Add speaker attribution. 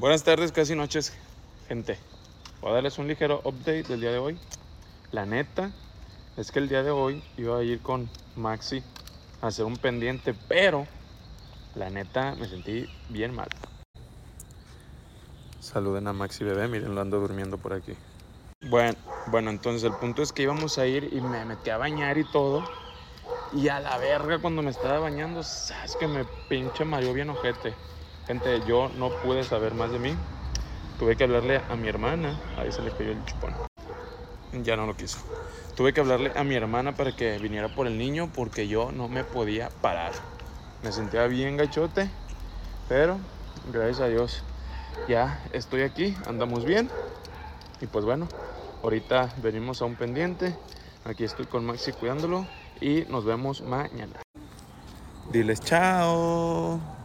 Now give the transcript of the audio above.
Speaker 1: Buenas tardes, casi noches, gente. Voy a darles un ligero update del día de hoy. La neta es que el día de hoy iba a ir con Maxi a hacer un pendiente, pero la neta me sentí bien mal. Saluden a Maxi bebé, miren, lo ando durmiendo por aquí. Bueno, entonces el punto es que íbamos a ir y me metí a bañar y todo. Y a la verga, cuando me estaba bañando, sabes que me pinche mareó bien ojete. Gente, yo no pude saber más de mí. Tuve que hablarle a mi hermana. Ahí se le cayó el chupón. Ya no lo quiso. Tuve que hablarle a mi hermana para que viniera por el niño porque yo no me podía parar. Me sentía bien gachote, pero gracias a Dios ya estoy aquí, andamos bien. Y pues bueno, ahorita venimos a un pendiente. Aquí estoy con Maxi cuidándolo y nos vemos mañana. Diles chao.